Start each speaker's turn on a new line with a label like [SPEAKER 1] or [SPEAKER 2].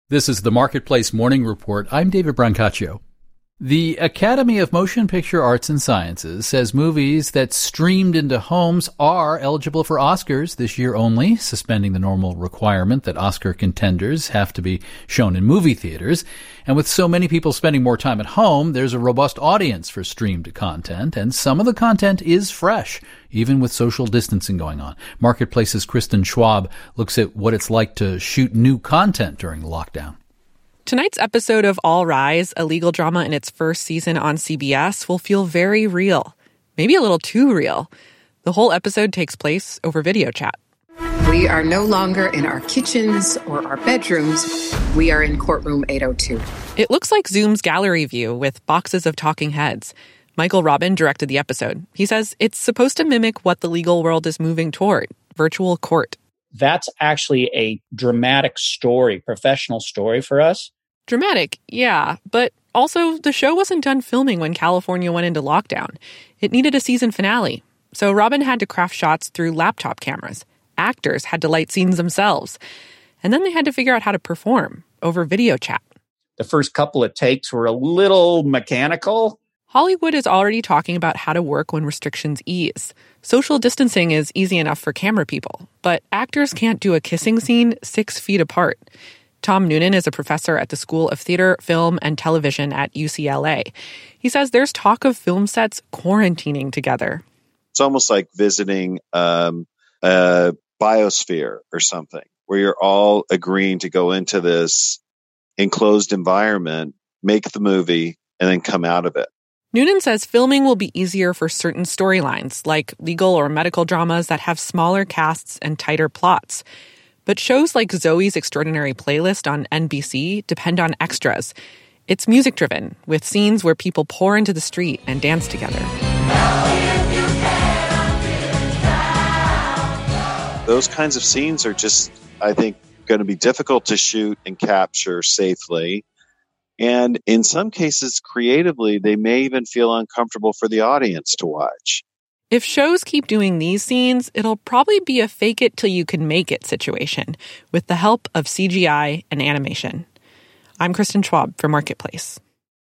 [SPEAKER 1] This is the Marketplace Morning Report. I'm David Brancaccio. The Academy of Motion Picture Arts and Sciences says movies that streamed into homes are eligible for Oscars this year only, suspending the normal requirement that Oscar contenders have to be shown in movie theaters. And with so many people spending more time at home, there's a robust audience for streamed content, and some of the content is fresh, even with social distancing going on. Marketplace's Kristen Schwab looks at what it's like to shoot new content during the lockdown.
[SPEAKER 2] Tonight's episode of All Rise, a legal drama in its first season on CBS, will feel very real. Maybe a little too real. The whole episode takes place over video chat.
[SPEAKER 3] We are no longer in our kitchens or our bedrooms. We are in courtroom 802.
[SPEAKER 2] It looks like Zoom's gallery view with boxes of talking heads. Michael Robin directed the episode. He says it's supposed to mimic what the legal world is moving toward, virtual court.
[SPEAKER 4] That's actually a dramatic story, professional story for us.
[SPEAKER 2] Dramatic, yeah, but also the show wasn't done filming when California went into lockdown. It needed a season finale, so Robin had to craft shots through laptop cameras. Actors had to light scenes themselves, and then they had to figure out how to perform over video chat.
[SPEAKER 4] The first couple of takes were a little mechanical.
[SPEAKER 2] Hollywood is already talking about how to work when restrictions ease. Social distancing is easy enough for camera people, but actors can't do a kissing scene 6 feet apart. Tom Noonan is a professor at the School of Theater, Film, and Television at UCLA. He says there's talk of film sets quarantining together.
[SPEAKER 5] It's almost like visiting a biosphere or something, where you're all agreeing to go into this enclosed environment, make the movie, and then come out of it.
[SPEAKER 2] Noonan says filming will be easier for certain storylines, like legal or medical dramas that have smaller casts and tighter plots. But shows like Zoe's Extraordinary Playlist on NBC depend on extras. It's music-driven, with scenes where people pour into the street and dance together.
[SPEAKER 5] Those kinds of scenes are just, I think, going to be difficult to shoot and capture safely. And in some cases, creatively, they may even feel uncomfortable for the audience to watch.
[SPEAKER 2] If shows keep doing these scenes, it'll probably be a fake it till you can make it situation, with the help of CGI and animation. I'm Kristen Schwab for Marketplace.